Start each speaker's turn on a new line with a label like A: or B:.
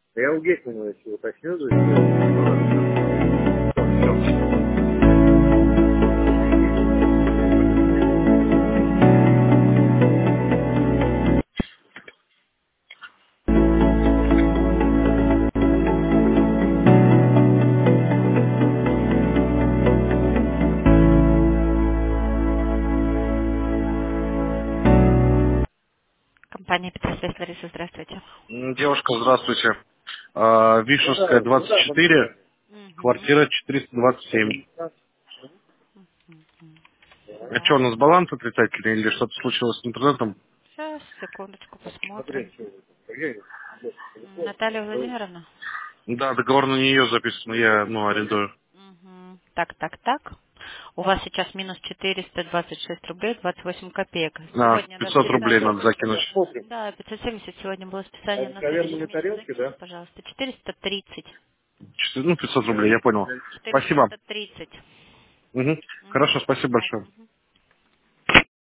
A: Я у Гетмана еще уточню, то есть номер там. Все.
B: Компания Петросвязь, Лариса, здравствуйте.
A: Девушка, здравствуйте. Вишенская, 24,
B: Угу.
A: квартира 427. А что, у
B: Так,
A: нас баланс отрицательный или что-то случилось с интернетом?
B: сейчас, секундочку, посмотрим. Наталья Владимировна?
A: Да, договор на нее записан, я, арендую.
B: Угу. Так, так, так. У вас сейчас минус 426 рублей 28 копеек. Сегодня, да,
A: 500 рублей
B: списание.
A: надо закинуть.
B: Да, 570 сегодня было списание на следующий
A: Коверные
B: месяц.
A: тарелки,
B: Закиньте,
A: да?
B: пожалуйста. 430.
A: 500 рублей, я понял. Спасибо.
B: 430.
A: Мгм. Хорошо,
B: Угу.
A: спасибо
B: Так.
A: большое.
B: Мгм.